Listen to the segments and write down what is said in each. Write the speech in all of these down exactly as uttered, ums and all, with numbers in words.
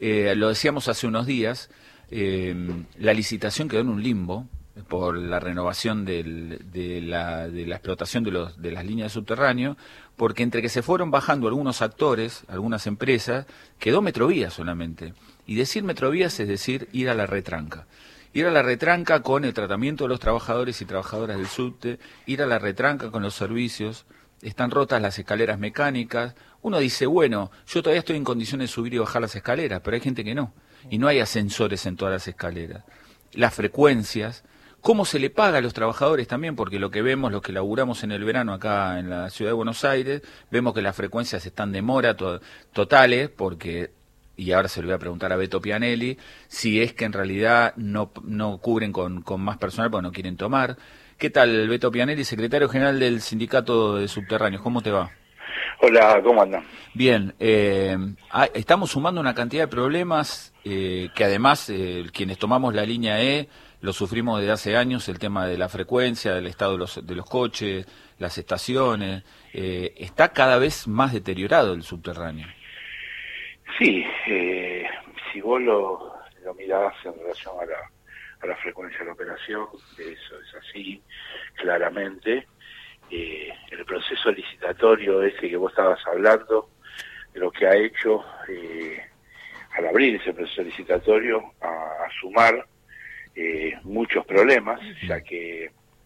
Eh, lo decíamos hace unos días, eh, la licitación quedó en un limbo por la renovación del, de, la, de la explotación de, los, de las líneas de subterráneo, porque entre que se fueron bajando algunos actores, algunas empresas, quedó Metrovía solamente. Y decir Metrovías es decir ir a la retranca. Ir a la retranca con el tratamiento de los trabajadores y trabajadoras del subte, ir a la retranca con los servicios, están rotas las escaleras mecánicas. Uno dice, bueno, yo todavía estoy en condiciones de subir y bajar las escaleras, pero hay gente que no. Y no hay ascensores en todas las escaleras. Las frecuencias, cómo se le paga a los trabajadores también, porque lo que vemos, los que laburamos en el verano acá en la ciudad de Buenos Aires, vemos que las frecuencias están de mora to totales, porque... y ahora se lo voy a preguntar a Beto Pianelli, si es que en realidad no, no cubren con, con más personal porque no quieren tomar. ¿Qué tal, Beto Pianelli, secretario general del Sindicato de Subterráneos? ¿Cómo te va? Hola, ¿cómo andan? Bien, eh, estamos sumando una cantidad de problemas eh, que además eh, quienes tomamos la línea E lo sufrimos desde hace años, el tema de la frecuencia, del estado de los, de los coches, las estaciones. Eh, está cada vez más deteriorado el subterráneo. Sí, eh, si vos lo, lo mirás en relación a la, a la frecuencia de la operación, eso es así, claramente. Eh, el proceso licitatorio ese que vos estabas hablando, lo que ha hecho eh, al abrir ese proceso licitatorio a, a sumar eh, muchos problemas, ya que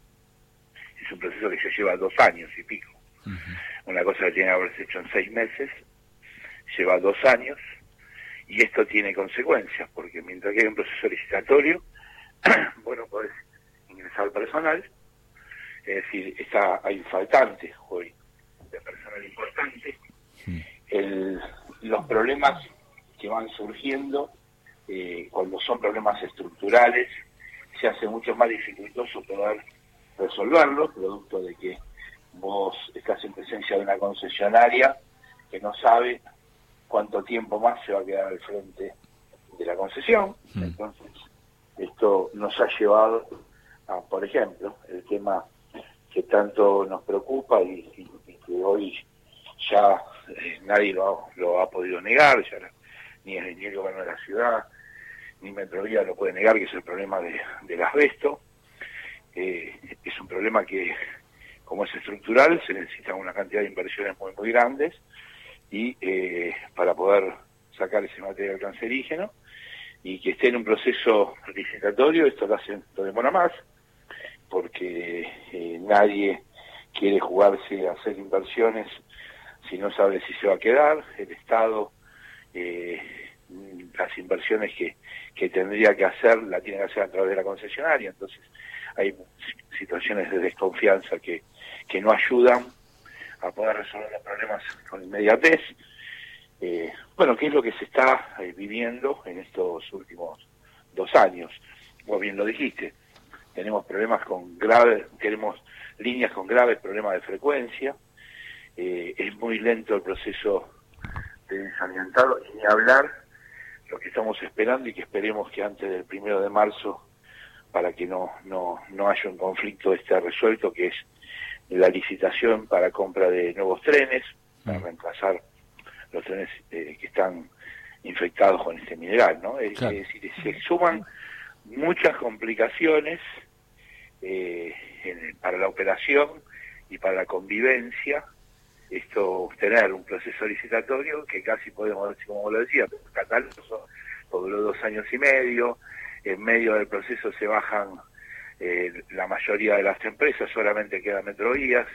es un proceso que ya lleva dos años y pico. Uh-huh. Una cosa que tiene que haberse hecho en seis meses, lleva dos años, y esto tiene consecuencias, porque mientras que hay un proceso licitatorio, bueno, podés ingresar personal, es decir, está, hay faltantes hoy de personal importante. Sí. El, los problemas que van surgiendo, eh, cuando son problemas estructurales, se hace mucho más dificultoso poder resolverlos, producto de que vos estás en presencia de una concesionaria que no sabe cuánto tiempo más se va a quedar al frente de la concesión. Mm. Entonces, esto nos ha llevado a, por ejemplo, el tema que tanto nos preocupa y, y, y que hoy ya eh, nadie lo ha, lo ha podido negar, ya ni el, ni el gobierno de la ciudad, ni Metrovía lo puede negar, que es el problema de, del asbesto. Eh, es un problema que, como es estructural, se necesita una cantidad de inversiones muy, muy grandes, y eh, para poder sacar ese material cancerígeno, y que esté en un proceso licitatorio, esto lo, hace, lo demora más, porque eh, nadie quiere jugarse a hacer inversiones si no sabe si se va a quedar. El Estado, eh, las inversiones que, que tendría que hacer, la tiene que hacer a través de la concesionaria, entonces hay situaciones de desconfianza que, que no ayudan a poder resolver los problemas con inmediatez. Eh, bueno, ¿qué es lo que se está eh, viviendo en estos últimos dos años? Vos bien lo dijiste, tenemos problemas con graves, tenemos líneas con graves problemas de frecuencia, eh, es muy lento el proceso de desalientado, y ni hablar lo que estamos esperando y que esperemos que antes del primero de marzo, para que no, no, no haya un conflicto esté resuelto, que es la licitación para compra de nuevos trenes, para reemplazar los trenes eh, que están infectados con este mineral, ¿no? Es, claro. Es decir, se suman muchas complicaciones eh, en, para la operación y para la convivencia, esto, tener un proceso licitatorio que casi podemos decir, como lo decía, cataloso, duró dos años y medio, en medio del proceso se bajan eh, la mayoría de las empresas, solamente quedan Metrovías,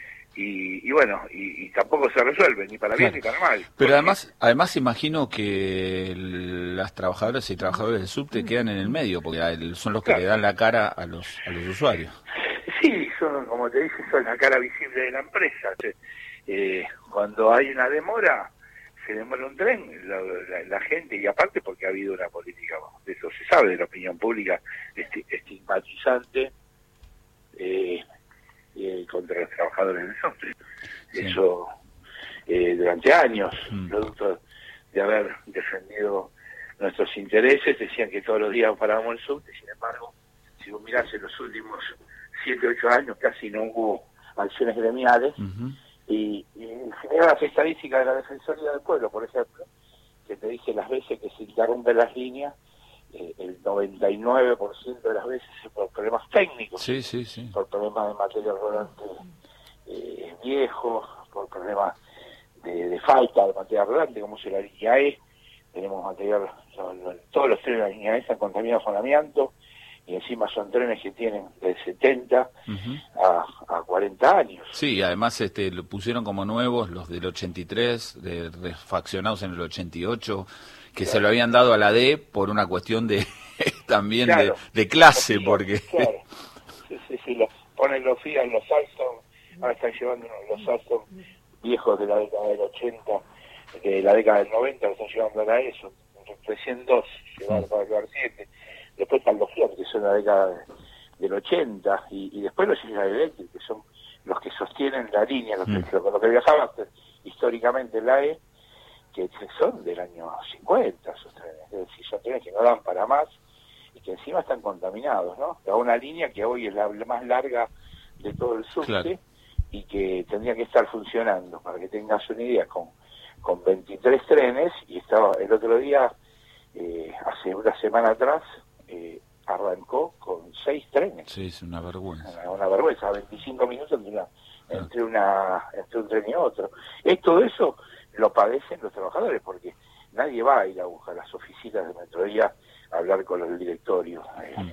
y, y bueno, y, y tampoco se resuelve, ni para claro. bien ni para mal. Pero porque... además, además imagino que el, las trabajadoras y trabajadores del subte quedan en el medio, porque son los que claro. le dan la cara a los a los usuarios. Sí, son, como te dije, son la cara visible de la empresa. Eh, cuando hay una demora, se demora un tren, la, la, la gente, y aparte porque ha habido una política, de eso se sabe, de la opinión pública, esti, estigmatizante, eh, eh, contra los trabajadores del subte. Sí. Eso eh, durante años, mm. producto de haber defendido nuestros intereses, decían que todos los días parábamos el subte, sin embargo, si vos mirás en los últimos siete, ocho años casi no hubo acciones gremiales, uh-huh. y, y si mirás las estadísticas de la Defensoría del Pueblo, por ejemplo, que te dije las veces que se interrumpen las líneas, eh, el noventa y nueve por ciento de las veces es por problemas técnicos, sí, sí, sí. por problemas de material rodante eh, viejo, por problemas de, de falta de material rodante, como es la línea E. Tenemos material, no, no, todos los trenes de la línea E están contaminados con amianto, y encima son trenes que tienen de setenta uh-huh. a, a cuarenta años. Sí, y además este, lo pusieron como nuevos los del ochenta y tres, de, refaccionados en el ochenta y ocho, que claro. se lo habían dado a la D por una cuestión de también claro. de, de clase, sí, porque... Claro. Sí, sí, sí, los, ponen los Fiat, los Alstom, ahora están llevando los Alstom viejos de la década del ochenta, de la década del noventa, los están llevando a la E, son recién dos, llevar para llevar siete. Después están los Fiat, que son la década de, del ochenta, y, y después los General Electric, que son los que sostienen la línea, los, mm. que, los que viajaban históricamente en la E, que son del año cincuenta, esos trenes, es decir, son trenes que no dan para más, y que encima están contaminados, ¿no? Da una línea que hoy es la, la más larga de todo el subte, claro. y que tendría que estar funcionando, para que tengas una idea, con, con veintitrés trenes, y estaba el otro día, eh, hace una semana atrás, Eh, arrancó con seis trenes. Sí, es una vergüenza. Una, una vergüenza, veinticinco minutos entre, una, entre, una, entre un tren y otro. Es, todo eso lo padecen los trabajadores, porque nadie va a ir a buscar las oficinas de Metrovía a hablar con los directorios.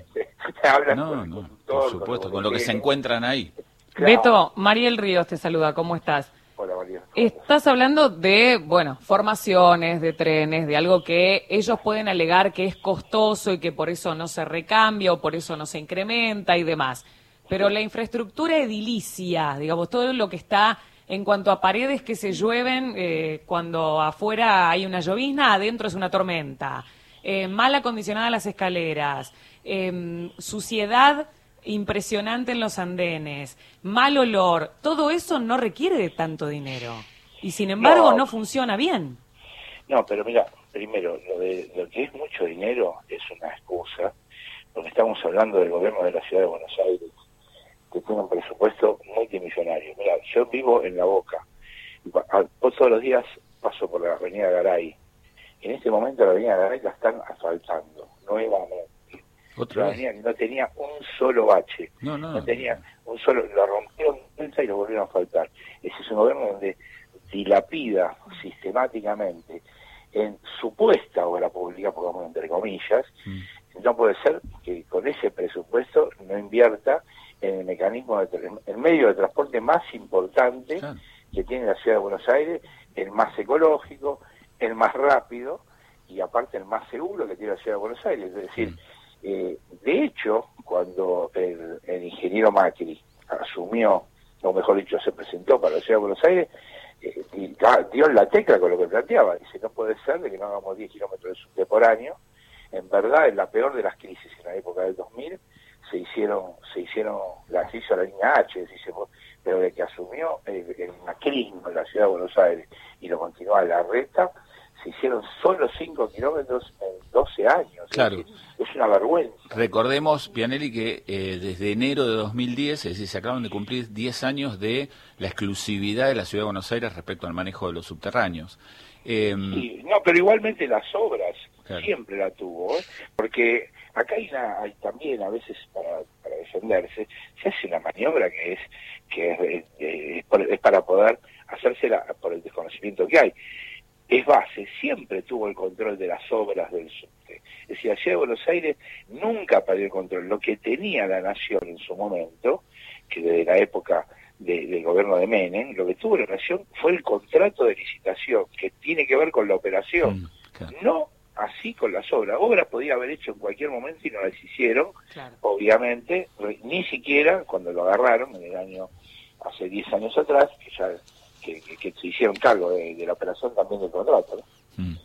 Mm. Hablan no, con el no, conductor, por supuesto, con, con lo que se encuentran ahí. Claro. Beto, Mariel Ríos te saluda, ¿cómo estás? Hola, María. Estás hablando de, bueno, formaciones, de trenes, de algo que ellos pueden alegar que es costoso y que por eso no se recambia o por eso no se incrementa y demás. Pero la infraestructura edilicia, digamos, todo lo que está en cuanto a paredes que se llueven eh, cuando afuera hay una llovizna, adentro es una tormenta, eh, mal acondicionadas las escaleras, eh, suciedad impresionante en los andenes, mal olor, todo eso no requiere de tanto dinero y sin embargo no, no funciona bien. No, pero mira, primero, lo de lo que es mucho dinero es una excusa, porque estamos hablando del gobierno de la ciudad de Buenos Aires, que tiene un presupuesto multimillonario. Mira, yo vivo en La Boca, y todos los días paso por la avenida Garay, y en este momento la avenida Garay la están asfaltando nuevamente. ¿Otra la avenida no tenía un solo bache, no, no, no tenía un solo, lo rompieron y lo volvieron a asfaltar. Ese es un gobierno donde dilapida sistemáticamente en supuesta obra pública, pongamos entre comillas. mm. No puede ser que con ese presupuesto no invierta en el mecanismo, de, el medio de transporte más importante claro. que tiene la ciudad de Buenos Aires, el más ecológico, el más rápido y aparte el más seguro que tiene la ciudad de Buenos Aires. Es decir, mm. eh, de hecho, cuando el, el ingeniero Macri asumió, o mejor dicho, se presentó para la ciudad de Buenos Aires, eh, y dio en la tecla con lo que planteaba. Dice, no puede ser de que no hagamos diez kilómetros de subte por año. En verdad, en la peor de las crisis, en la época del dos mil, se hicieron, se hicieron, las hizo la línea H, dice, pero de que asumió el, el macrismo en la ciudad de Buenos Aires y lo continúa la reta, se hicieron solo cinco kilómetros en doce años. Claro. Es, decir, es una vergüenza. Recordemos, Pianelli, que eh, desde enero de dos mil diez, es decir, se acaban de cumplir diez años de la exclusividad de la ciudad de Buenos Aires respecto al manejo de los subterráneos. Eh, sí, no, pero igualmente las obras claro. siempre la tuvo, ¿eh? Porque acá hay, una, hay también a veces para, para defenderse, se hace una maniobra que es que es, es, es, es para poder hacérsela por el desconocimiento que hay. Es base, siempre tuvo el control de las obras del subte. Es decir, la ciudad de Buenos Aires nunca perdió el control. Lo que tenía la nación en su momento, que desde la época de, del gobierno de Menem, lo que tuvo la nación fue el contrato de licitación, que tiene que ver con la operación, mm, claro. no así con las obras. Obras podía haber hecho en cualquier momento y no las hicieron, claro. obviamente, ni siquiera cuando lo agarraron en el año, hace diez años atrás, que ya... Que, que, que se hicieron cargo de, de la operación también del contrato, ¿no? Mm.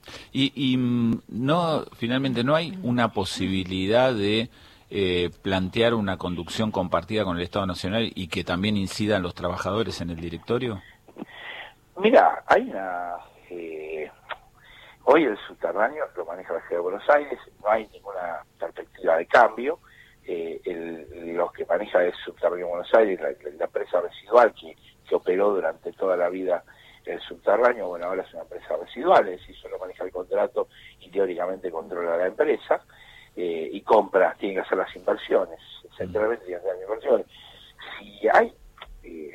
Y, y no, finalmente, ¿no hay una posibilidad de eh, plantear una conducción compartida con el Estado Nacional y que también incidan los trabajadores en el directorio? Mira, hay una... Eh, hoy el subterráneo lo maneja la Ciudad de Buenos Aires, no hay ninguna perspectiva de cambio. Eh, el, los que maneja el subterráneo de Buenos Aires, la, la empresa residual que que operó durante toda la vida el subterráneo, bueno, ahora es una empresa residual, es decir, solo maneja el contrato y teóricamente controla la empresa, eh, y compra, tiene que hacer las inversiones, centralmente tiene que hacer las inversiones. Si hay, eh,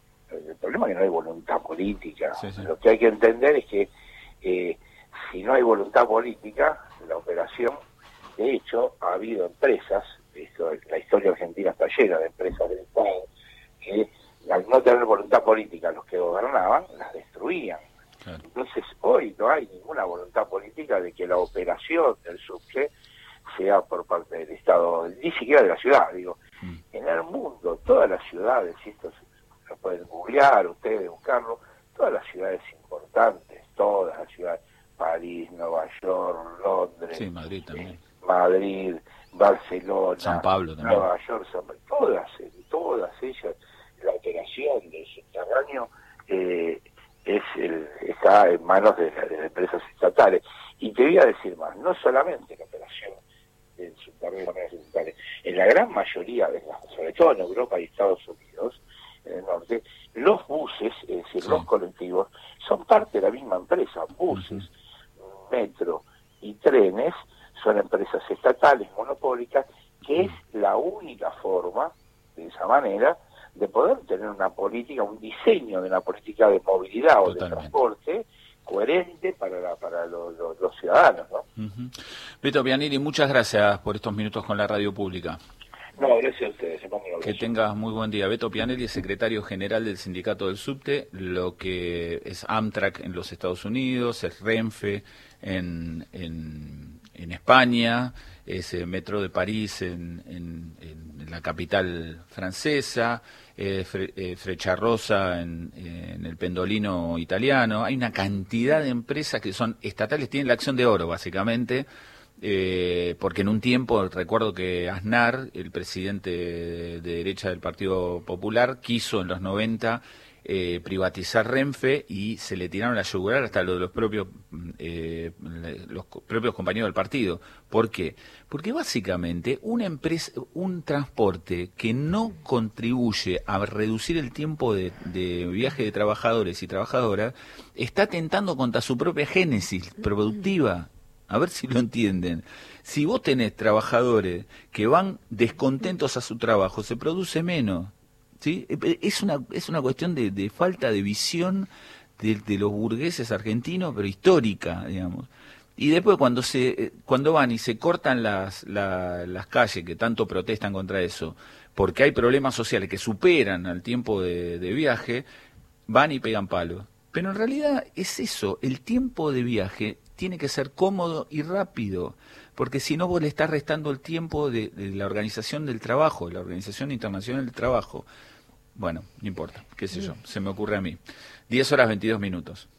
el problema es que no hay voluntad política, sí, sí. Lo que hay que entender es que eh, si no hay voluntad política, la operación, de hecho, ha habido empresas, esto, la historia argentina está llena de empresas del Estado, que al no tener voluntad política los que gobernaban, las destruían. Claro. Entonces hoy no hay ninguna voluntad política de que la operación del subte sea por parte del Estado, ni siquiera de la ciudad, digo. Mm. En el mundo, todas las ciudades, y esto lo pueden googlear, ustedes buscarlo, todas las ciudades importantes, todas las ciudades, París, Nueva York, Londres, sí, Madrid también. Eh, Madrid, Barcelona, San Pablo también. Nueva York, San Pablo, todas, todas ellas, la operación del subterráneo eh, es el, está en manos de, de las empresas estatales. Y te voy a decir más, no solamente la operación del subterráneo, en la gran mayoría de las, sobre todo en Europa y Estados Unidos, en el norte, los buses, es decir, sí. los colectivos, son parte de la misma empresa. Buses, uh-huh. metro y trenes son empresas estatales, monopólicas, que uh-huh. es la única forma, de esa manera, de poder tener una política, un diseño de una política de movilidad o Totalmente. de transporte coherente para la, para lo, lo, los ciudadanos, ¿no? Uh-huh. Beto Pianelli, muchas gracias por estos minutos con la radio pública. No, gracias a ustedes. Que tengas muy buen día. Beto Pianelli es secretario general del sindicato del subte, lo que es Amtrak en los Estados Unidos, es Renfe en, en, en España, es el Metro de París en, en, en la capital francesa, eh, Fre, eh, Frecciarossa en, en el Pendolino italiano. Hay una cantidad de empresas que son estatales, tienen la acción de oro básicamente. Eh, porque en un tiempo, recuerdo que Aznar, el presidente de, de derecha del Partido Popular, quiso en los noventa eh, privatizar Renfe y se le tiraron la yugular hasta lo de los propios eh, los propios compañeros del partido. ¿Por qué? Porque básicamente una empresa, un transporte que no contribuye a reducir el tiempo de, de viaje de trabajadores y trabajadoras está atentando contra su propia génesis productiva. A ver si lo entienden. Si vos tenés trabajadores que van descontentos a su trabajo, se produce menos, ¿sí? Es una es una cuestión de, de falta de visión de, de los burgueses argentinos, pero histórica, digamos. Y después cuando se cuando van y se cortan las la, las calles, que tanto protestan contra eso, porque hay problemas sociales que superan al tiempo de, de viaje, van y pegan palo. Pero en realidad es eso, el tiempo de viaje tiene que ser cómodo y rápido, porque si no vos le estás restando el tiempo de, de la Organización del Trabajo, de la Organización Internacional del Trabajo. Bueno, no importa, qué sé yo, se me ocurre a mí. diez horas veintidós minutos.